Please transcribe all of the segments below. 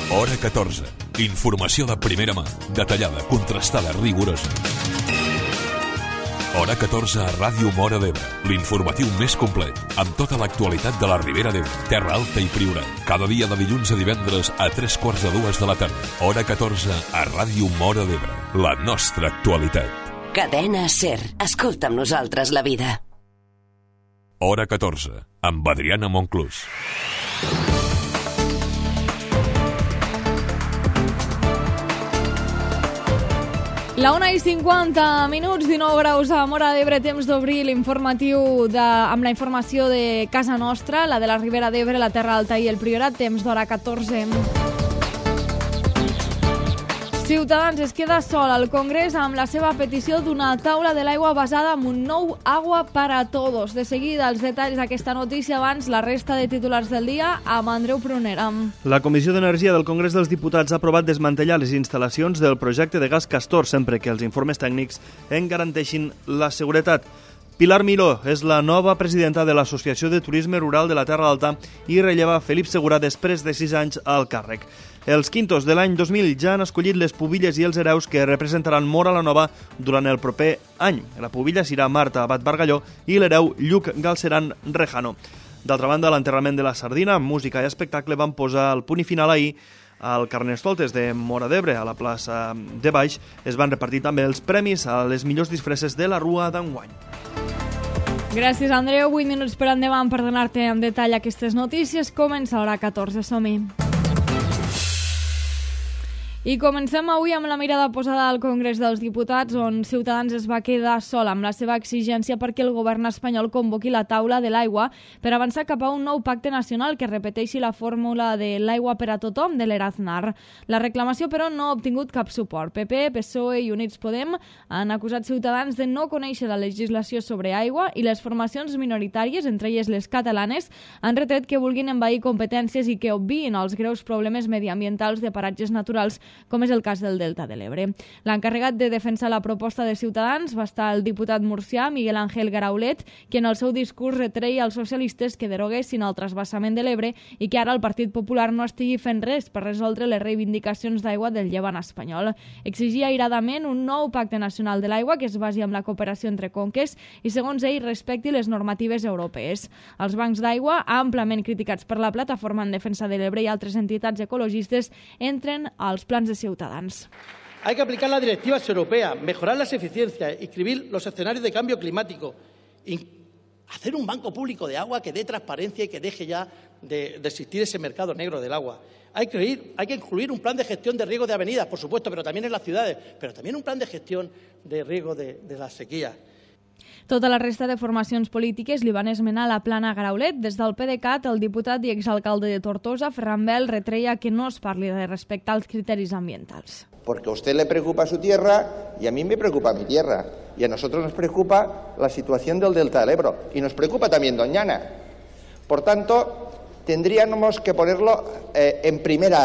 Hora 14. Informació de primera mà, detallada, contrastada, rigorosa. Hora 14 a Ràdio Móra d'Ebre, l'informatiu més complet, amb tota l'actualitat de la Ribera d'Ebre, Terra Alta i Priorat. Cada dia de dilluns a divendres a 3:45 de la tarda. Hora 14 a Ràdio Móra d'Ebre, la nostra actualitat. Cadena SER. Escolta amb nosaltres la vida. Hora 14, amb Adriana Monclús. La 1:50, 19 graus a Móra d'Ebre, temps d'obrir l'informatiu amb la informació de casa nostra, la de la Ribera d'Ebre, la Terra Alta i el Priorat, temps d'hora 14. Ciutadans es queda sol al Congrés amb la seva petició d'una taula de l'aigua basada en un nou Agua para Todos. De seguida, els detalls d'aquesta notícia, abans la resta de titulars del dia amb Andreu Prunera. La Comissió d'Energia del Congrés dels Diputats ha aprovat desmantellar les instal·lacions del projecte de gas Castor sempre que els informes tècnics en garanteixin la seguretat. Pilar Miró és la nova presidenta de l'Associació de Turisme Rural de la Terra Alta i relleva Felip Segura després de 6 anys al càrrec. Els quintos de l'any 2000 ja han escollit les pubilles i els hereus que representaran Móra la Nova durant el proper any. La pubilla serà Marta Abad Bargalló i l'hereu Lluc Galceran Rejano. D'altra banda, l'enterrament de la sardina, música i espectacle van posar el punt i final ahir al Carnestoltes de Móra d'Ebre, a la plaça de Baix. Es van repartir també els premis a les millors disfresses de la Rua d'enguany. Gràcies, Andreu. 8 minuts per endavant per donar-te en detall aquestes notícies. Comença l'hora 14, som-hi. I comencem avui amb la mirada posada al Congrés dels Diputats, on Ciutadans es va quedar sol amb la seva exigència perquè el govern espanyol convoqui la taula de l'aigua per avançar cap a un nou pacte nacional que repeteixi la fórmula de l'aigua per a tothom de l'Eraznar. La reclamació, però, no ha obtingut cap suport. PP, PSOE i Units Podem han acusat Ciutadans de no conèixer la legislació sobre aigua i les formacions minoritàries, entre elles les catalanes, han retret que vulguin envair competències i que obviïn els greus problemes mediambientals de paratges naturals, com és el cas del Delta de l'Ebre. L'encarregat de defensar la proposta de Ciutadans va estar el diputat murcià Miguel Ángel Garaulet, que en el seu discurs retreia als socialistes que deroguessin el trasbassament de l'Ebre i que ara el Partit Popular no estigui fent res per resoldre les reivindicacions d'aigua del llevant espanyol. Exigia airadament un nou pacte nacional de l'aigua que es basi en la cooperació entre conques i, segons ell, respecti les normatives europees. Els bancs d'aigua, amplament criticats per la Plataforma en Defensa de l'Ebre i altres entitats ecologistes, entren als plans de Ciutadans. Hay que aplicar las directivas europeas, mejorar las eficiencias, inscribir los escenarios de cambio climático, hacer un banco público de agua que dé transparencia y que deje ya de existir ese mercado negro del agua. Hay que incluir un plan de gestión de riego de avenidas, por supuesto, pero también en las ciudades, pero también un plan de gestión de riego de las sequías. Tota la resta de formacions polítiques li van esmenar la plana Garaulet. Des del PDeCAT, el diputat i exalcalde de Tortosa, Ferran Bel, retreia que no es parli de respectar els criteris ambientals. Porque a usted le preocupa su tierra y a mí me preocupa mi tierra. Y a nosotros nos preocupa la situación del Delta del Ebro. Y nos preocupa también Doñana. Por tanto, tendríamos que ponerlo en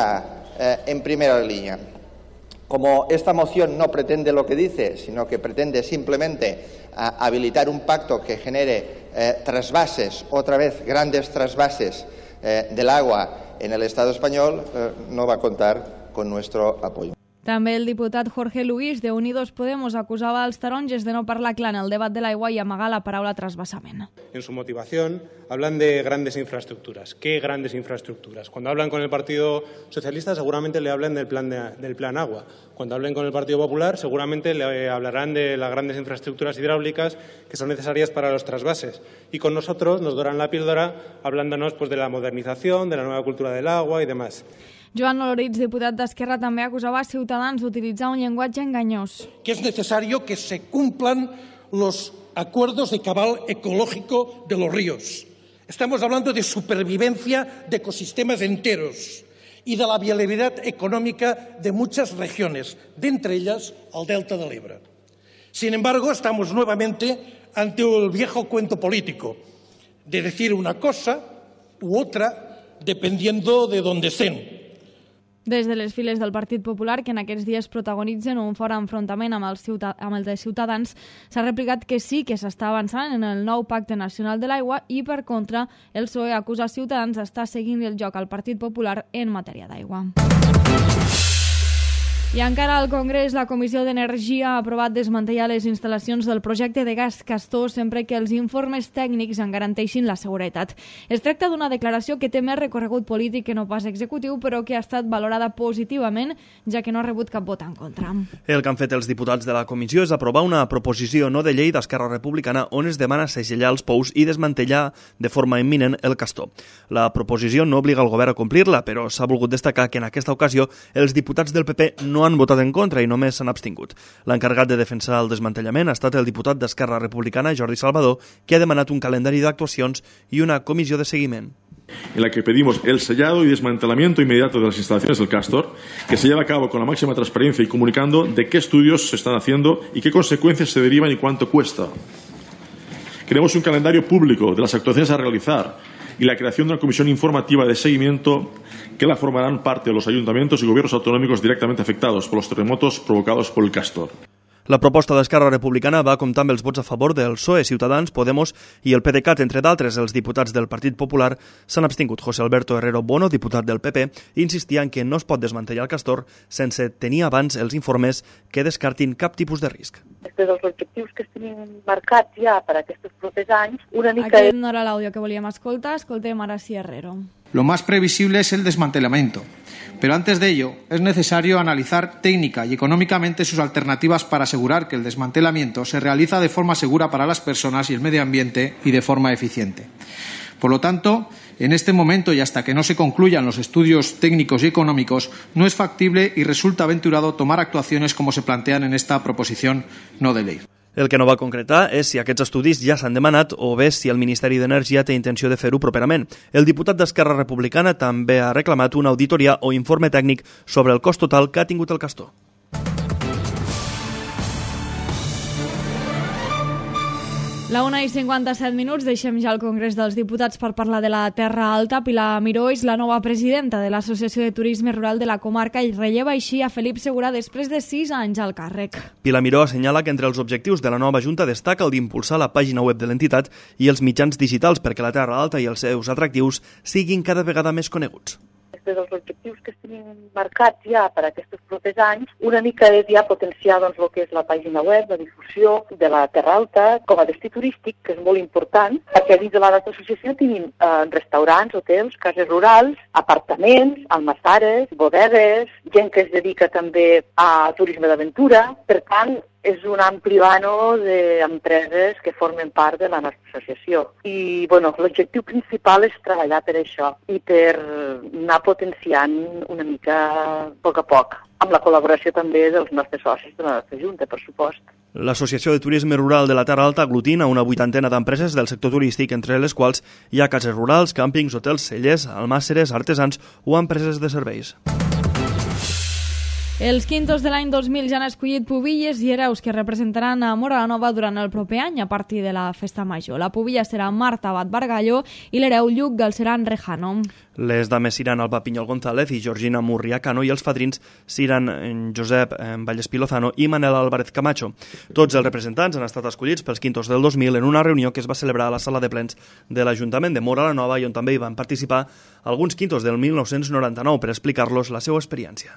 primera línea. Como esta moción no pretende lo que dice, sino que pretende simplemente habilitar un pacto que genere trasvases, otra vez grandes trasvases del agua en el Estado español, no va a contar con nuestro apoyo. També el diputat Jorge Luis, de Unidos Podemos, acusava als taronges de no parlar clar en el debat de l'aigua i amagar la paraula trasvasament. En su motivación hablan de grandes infraestructuras. ¿Qué grandes infraestructuras? Cuando hablan con el Partido Socialista seguramente le hablan del plan agua. Cuando hablen con el Partido Popular seguramente le hablarán de las grandes infraestructuras hidráulicas que son necesarias para los trasvases. Y con nosotros nos doran la píldora hablándonos de la modernización, de la nueva cultura del agua y demás. Joan Oloritz, diputat d'Esquerra, també acusava a Ciutadans d'utilitzar un llenguatge enganyós. Que es necesario que se cumplan los acuerdos de cabal ecológico de los ríos. Estamos hablando de supervivencia de ecosistemas enteros y de la viabilidad económica de muchas regiones, de entre ellas el Delta del Ebro. Sin embargo, estamos nuevamente ante el viejo cuento político de decir una cosa u otra dependiendo de dónde estén. Des de les files del Partit Popular, que en aquests dies protagonitzen un fort enfrontament amb el de Ciutadans, s'ha replicat que sí que s'està avançant en el nou Pacte Nacional de l'Aigua i, per contra, el PSOE acusa Ciutadans d'estar seguint el joc al Partit Popular en matèria d'aigua. I encara al Congrés, la Comissió d'Energia ha aprovat desmantellar les instal·lacions del projecte de gas Castor sempre que els informes tècnics en garanteixin la seguretat. Es tracta d'una declaració que té més recorregut polític que no pas executiu, però que ha estat valorada positivament, ja que no ha rebut cap vot en contra. El que han fet els diputats de la comissió és aprovar una proposició no de llei d'Esquerra Republicana on es demana segellar els pous i desmantellar de forma imminent el Castor. La proposició no obliga el govern a complir-la, però s'ha volgut destacar que en aquesta ocasió els diputats del PP no han votat en contra i només s'han abstingut. L'encarregat de defensar el desmantellament ha estat el diputat d'Esquerra Republicana, Jordi Salvador, que ha demanat un calendari d'actuacions i una comissió de seguiment. En la que pedimos el sellado y desmantelamiento inmediato de las instalaciones del Castor, que se lleve a cabo con la máxima transparencia y comunicando de qué estudios se están haciendo y qué consecuencias se derivan y cuánto cuesta. Queremos un calendario público de las actuaciones a realizar y la creación de una comisión informativa de seguimiento que la formarán parte de los ayuntamientos y gobiernos autonómicos directamente afectados por los terremotos provocados por el Castor. La proposta d'Esquerra Republicana va comptar amb els vots a favor del PSOE, Ciutadans, Podemos i el PDeCAT. Entre d'altres, els diputats del Partit Popular s'han abstingut. José Alberto Herrero Bono, diputat del PP, insistia en que no es pot desmantellar el Castor sense tenir abans els informes que descartin cap tipus de risc. Des dels objectius que tenim marcats ja per a aquests propers anys, una mica... Aquest no era l'àudio que volíem escoltar, escoltem ara sí Herrero. Lo más previsible es el desmantelamiento, pero antes de ello es necesario analizar técnica y económicamente sus alternativas para asegurar que el desmantelamiento se realiza de forma segura para las personas y el medio ambiente y de forma eficiente. Por lo tanto, en este momento y hasta que no se concluyan los estudios técnicos y económicos, no es factible y resulta aventurado tomar actuaciones como se plantean en esta proposición no de ley. El que no va concretar és si aquests estudis ja s'han demanat o bé si el Ministeri d'Energia té intenció de fer-ho properament. El diputat d'Esquerra Republicana també ha reclamat una auditoria o informe tècnic sobre el cost total que ha tingut el Castor. La 1:57, deixem ja el Congrés dels Diputats per parlar de la Terra Alta. Pilar Miró és la nova presidenta de l'Associació de Turisme Rural de la comarca i relleva així a Felip Segura després de 6 anys al càrrec. Pilar Miró assenyala que entre els objectius de la nova Junta destaca el d'impulsar la pàgina web de l'entitat i els mitjans digitals perquè la Terra Alta i els seus atractius siguin cada vegada més coneguts. Des dels objectius que tenim marcats ja per a aquests propers anys, una mica és ja potenciar el que és la pàgina web, la difusió de la Terra Alta com a destí turístic, que és molt important, perquè dins de la nostra associació tenim restaurants, hotels, cases rurals, apartaments, almassares, bodegues, gent que es dedica també a turisme d'aventura. Per tant, és un ampli vano d'empreses que formen part de la nostra associació. I l'objectiu principal és treballar per això i per anar potenciant una mica a poc, amb la col·laboració també dels nostres socis de la nostra Junta, per supost. L'Associació de Turisme Rural de la Terra Alta aglutina una 80 d'empreses del sector turístic, entre les quals hi ha cases rurals, càmpings, hotels, cellers, almàsseres, artesans o empreses de serveis. Els quintos de l'any 2000 ja han escollit pubilles i hereus que representaran a Móra la Nova durant el proper any a partir de la festa major. La pubilla serà Marta Abad Bargallo i l'hereu Lluc Galceran Rejano. Les dames seran Alba Pinyol González i Georgina Murrià Cano i els fadrins seran Josep Vallespí Lozano i Manel Álvarez Camacho. Tots els representants han estat escollits pels quintos del 2000 en una reunió que es va celebrar a la sala de plens de l'Ajuntament de Móra la Nova i on també hi van participar alguns quintos del 1999 per explicar-los la seva experiència.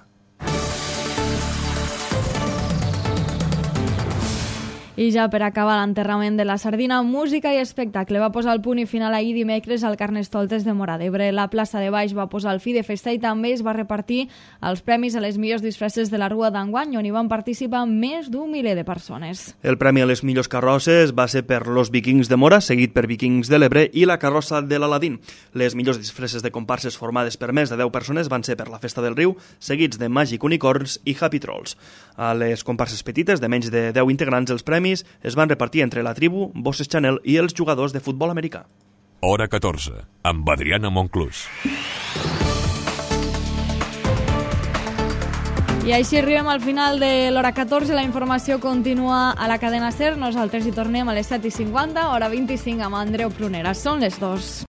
I ja per acabar l'enterrament de la sardina, música i espectacle. Va posar el punt i final ahir dimecres al Carnestoltes de Móra d'Ebre. La plaça de Baix va posar el fi de festa i també es va repartir els premis a les millors disfresses de la Rua d'enguany, on hi van participar més d'un miler de persones. El premi a les millors carrosses va ser per Los Vikings de Móra, seguit per Vikings de l'Ebre i la carrossa de l'Aladín. Les millors disfresses de comparses formades per més de 10 persones van ser per la Festa del Riu, seguits de Magic Unicorns i Happy Trolls. A les comparses petites de menys de 10 integrants, els premis es van repartir entre la tribu, Bosses Chanel i els jugadors de futbol americà. Hora 14, amb Adriana Monclús. I així arribem al final de l'hora 14. La informació continua a la cadena SER. Nosaltres hi tornem a les 7:50, hora 25 amb Andreu Prunera. Són les 2.